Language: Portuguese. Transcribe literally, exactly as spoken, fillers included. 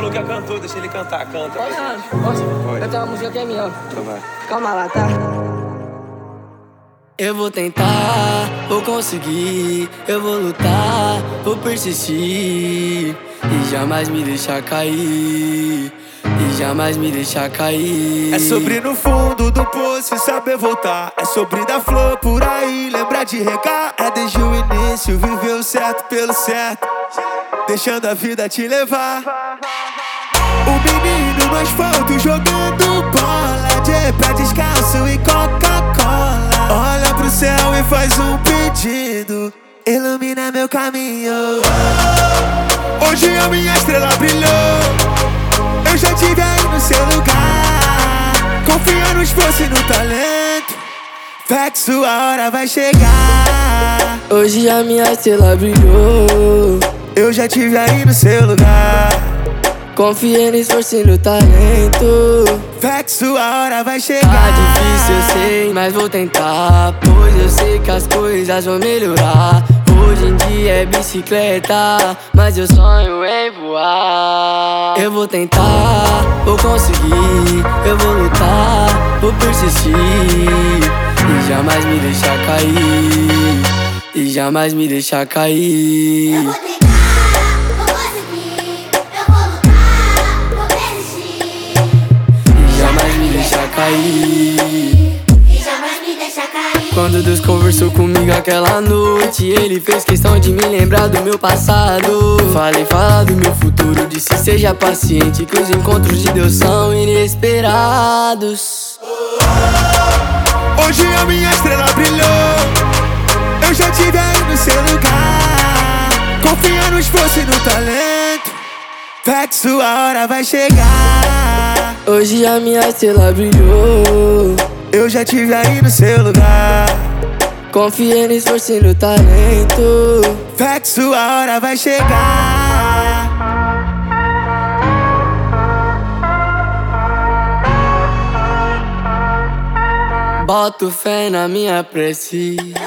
Luke cantou, deixa ele cantar, canta. Pode, posso? Pode. Eu tenho uma música que é minha, ó. Então vai. Calma lá, tá? Eu vou tentar, vou conseguir, eu vou lutar, vou persistir e jamais me deixar cair, e jamais me deixar cair. É sobre no fundo do poço e saber voltar. É sobre dar flor por aí, lembrar de regar. É desde o início viver o certo pelo certo, deixando a vida te levar. O menino no asfalto jogando bola, de pé descalço e Coca-Cola. Olha pro céu e faz um pedido, ilumina meu caminho. Hoje a minha estrela brilhou, eu já tive aí no seu lugar. Confia no esforço e no talento, fé que sua hora vai chegar. Hoje a minha estrela brilhou, eu já tive aí no seu lugar. Confiei no esforço e no talento, fé que sua hora vai chegar. Tá difícil, eu sei, mas vou tentar, pois eu sei que as coisas vão melhorar. Hoje em dia é bicicleta, mas eu sonho em voar. Eu vou tentar, vou conseguir, eu vou lutar, vou persistir e jamais me deixar cair, e jamais me deixar cair. Eu vou tentar, vou conseguir, eu vou lutar, vou persistir E jamais me deixar cair, e jamais me deixar cair. Quando Deus conversou comigo aquela noite, Ele fez questão de me lembrar do meu passado. Falei, fala do meu futuro, disse seja paciente, que os encontros de Deus são inesperados. Hoje a minha estrela brilhou, eu já tive aí no seu lugar. Confia no esforço e no talento, fé que sua hora vai chegar. Hoje a minha estrela brilhou, eu já tive aí no seu lugar. Confiei no esforço e no talento, fé que sua hora vai chegar. boto fé na minha prece.